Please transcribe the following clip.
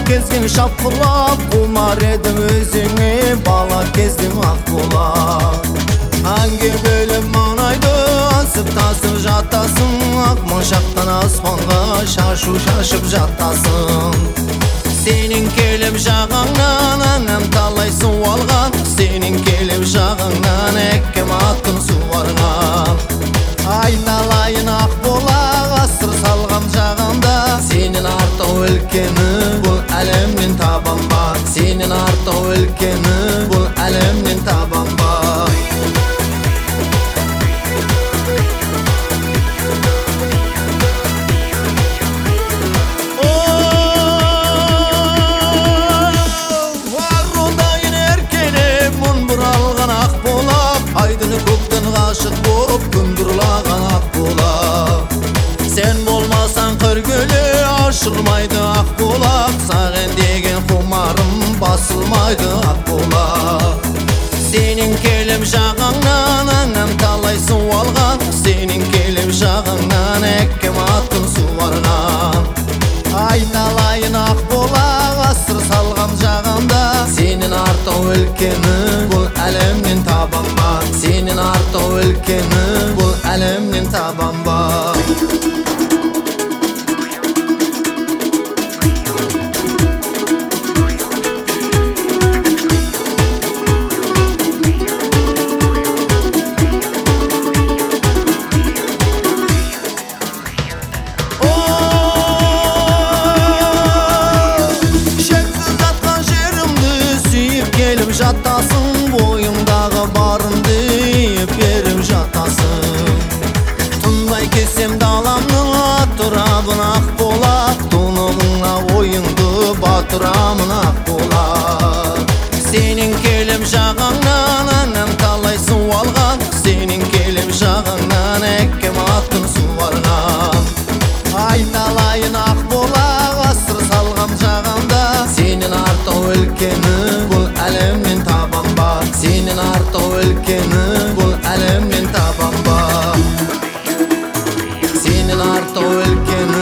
кездің шапқылап, құмар едім өзіңе бала кездің ақ бұлақ. Әнге бөліп маңайды асып тасып жатасың, ақ моншақтан аспанға шашу шашып жатасың. Сенің келіп жағаңнан әнім талай су алған, сенің келіп жағаңнан әккем атын суарған. Айналайын ақ бұлақ, асыр салғам жағанда, сенің артау өлкені бұл әлемнен табам бар. Сенің артау өлкені бұл әлемнен табам бар. Айдыны көктен ғашық болып күндірлаған ақ бұлақ. Сен болмасаң қыргөлі ашылмайды ақ бұлақ. Саған деген құмарым басылмайды ақ бұлақ. Сенің келіп жағаңнан әнім талай су алған, сенің келіп жағаңнан әккем атын суарған. Айналайын ақ бұлақ, асыр салғам жағанда, сенің артау өлкені бұл әлемнен табам бар. Сенің артау өлкені бұл әлемнен табам бар. Жатасың, бойымдағы барымды беріп жатасың. Тұнбай кесем даламның атырабын ақ болақ, тұнығыңа ойыңды батырамын ақ болақ. Сенің келіп жағаңнан әнім талай су алған, сенің келіп жағаңнан әккем атын суарған. Айналайын ақ болақ, асыр салғам жағанда, сенің артау өлкені бұл әлемнен табам бар. Сенің артау өлкені бұл әлемнен табам бар. Сенің артау өлкені